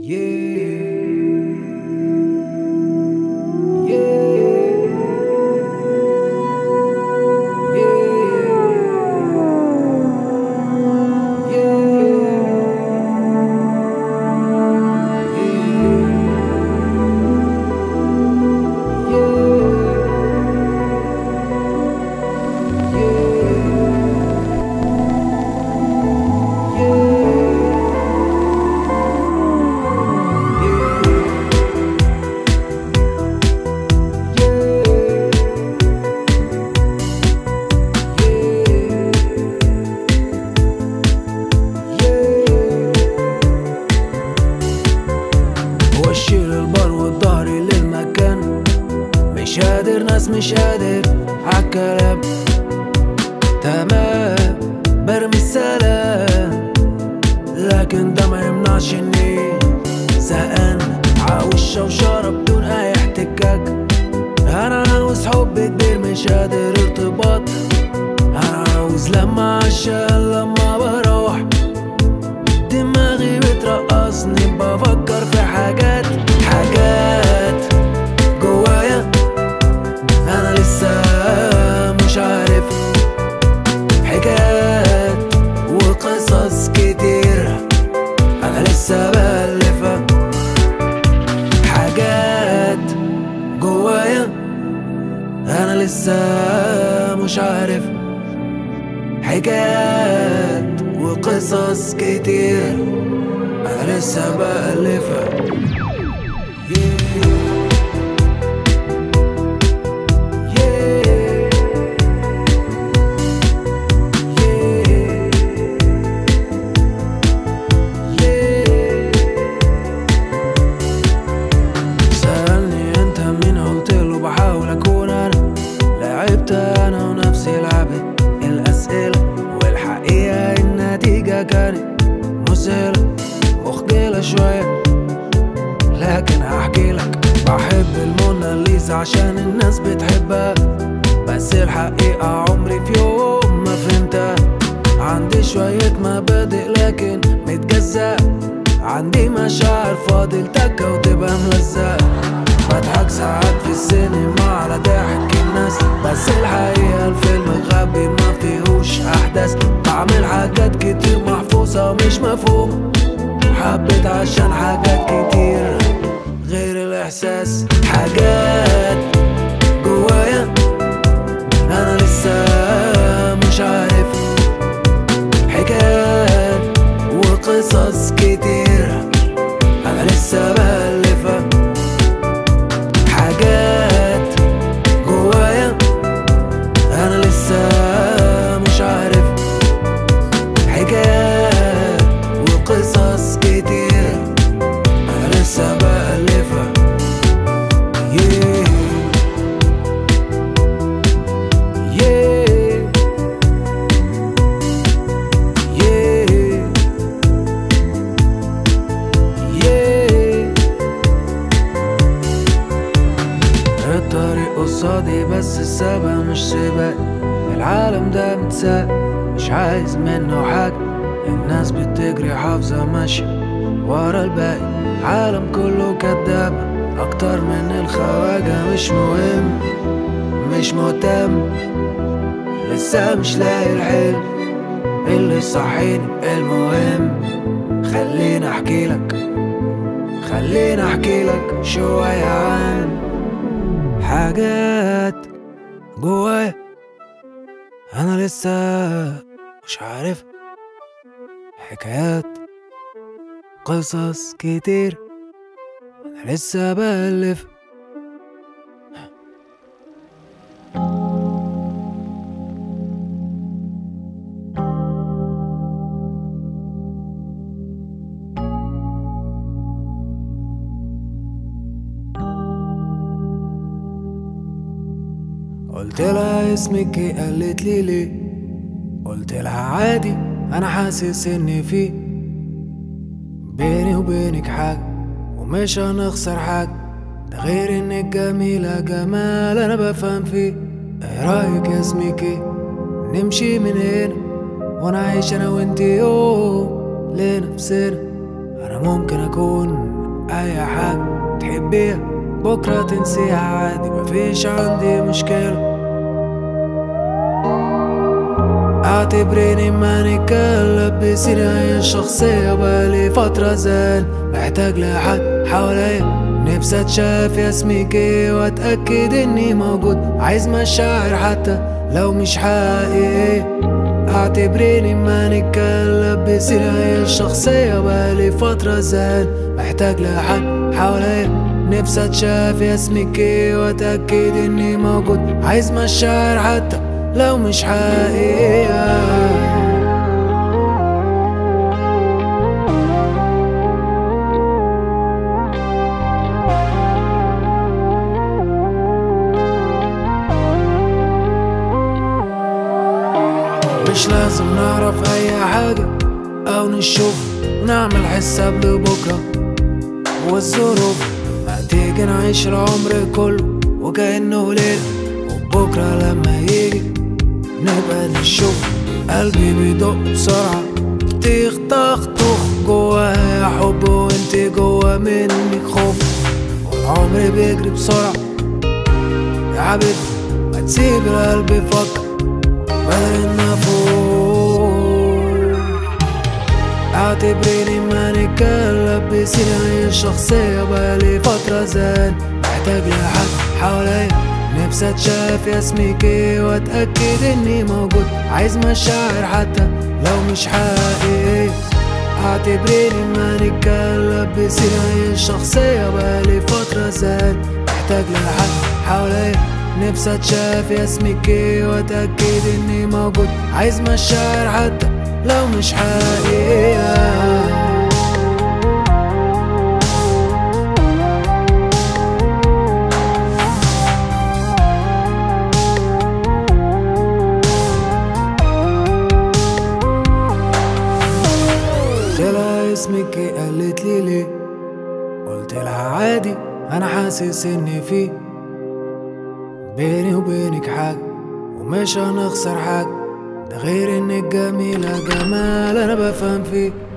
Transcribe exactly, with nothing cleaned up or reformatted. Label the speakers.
Speaker 1: وشيل البار والضهري للمكان، مش قادر ناس مش قادر عالكلام، تمام برمي السلام، لكن ده ما يمنعش اني زهقان عاوز شوشرة بدون اي احتكاك. انا عاوز حب كبير مش قادر ارتباط، انا عاوز لما عشان لما بروح دماغي بترقصني بفكر في حاجات حاجات جوايا انا لسه مش عارف، حكايات وقصص كتير انا لسه بألفها، حاجات جوايا انا لسه مش عارف، حكايات وقصص كتير انا لسه بألفها. سألني انت مين قلتله بحاول اكون انا، لعبت انا ونفسي لعبت الاسئلة، والحقيقة النتيجة كانت مذهلة مخجلة شوية، لكن هحكيلك بحب الموناليزا عشان الناس بتحبها، بس الحقيقة عمري في يوم ما فهمتها. عندي شوية مبادئ لكن متجزأ، عندي مشاعر فاضل تكة وتبقى ملزقة، بضحك ساعات في السينما على ضحك الناس، بس الحقيقة الفيلم غبي ما فيهوش أحداث، بعمل حاجات كتير محفوظة مش مفهومة، حبيت عشان حاجات كتير غير الإحساس، حاجات جوايا أنا لسه مش عارف، حكايات وقصص كتير أنا لسه بألفها، حاجات جوايا أنا لسه مش عارف، حكايات وقصص كتير أنا لسه بألفها. yeah. yeah. yeah. yeah. الطريق قصادي بس السبق مش سباق، العالم ده متساق مش عايز منه حاجة، الناس بتجري حافظة ماشية ورا الباقي، عالم كله كداب اكتر من الخواجة، مش مهم مش مهتم، لسه مش لاقي الحلم اللي صحيني، المهم خليني احكيلك خليني احكيلك شوية عن حاجات جوايا انا لسه مش عارف، حكايات قصص كتير انا لسه بألف. قلت لها اسمك ايه قالت لي ليه، قلت لها عادي انا حاسس اني في بيني وبينك حاجة ومش هنخسر حاجة، ده غير انك جميلة جمال انا بفهم فيه. ايه رايك يا اسمك ايه نمشي من هنا ونعيش انا وانتي يوم لنفسنا، انا ممكن اكون اي حاجة تحبيها بكرة تنسيها عادي، مفيش عندي مشكلة. اعتبريني ماني كلب بسيرة الشخصية، بقالي فترة زال محتاج لحد حواليا، نفسي اتشاف اسمك ايه واتأكد اني موجود، عايز مشاعر حتى لو مش حقيقية. اعتبريني ماني كلب بسيرة الشخصية، بقالي فترة زال محتاج لحد حواليا، نفسي اتشاف اسمك ايه واتأكد اني موجود، عايز مشاعر حتى لو مش حقيقية. مش لازم نعرف اي حاجة او نشوف ونعمل حساب لبكرة والظروف، ما تيجي نعيش العمر كله وكأنه ليلة، وبكرة لما يجي نبقى نشوف. قلبي بيدق بسرعة تيخ طخ طخ، جواها حب وانت جوا منك خوف، والعمر بيجري بسرعة يا حبيبي، ما تسيب القلب يفكر بدل النفوق. اعتبريني ماني كلب بسيرة الشخصية، بقالي فترة زال محتاج لحد حواليا، نفسي اتشاف اسمك ايه واتأكد اني موجود، عايز مشاعر حتى لو مش حقيقية. اعتبريني ماني كلب بسيرة الشخصية، بقالي فترة زال محتاج لحد حواليا، نفسي اتشاف اسمك ايه واتأكد اني موجود، عايز مشاعر حتى لو مش حقيقية. قلتلها اسمك ايه قالت لي ليه، قلتلها عادي انا حاسس اني في بيني وبينك حاجة ومش هنخسر حاجة، ده غير انك جميلة جمال انا بفهم فيه.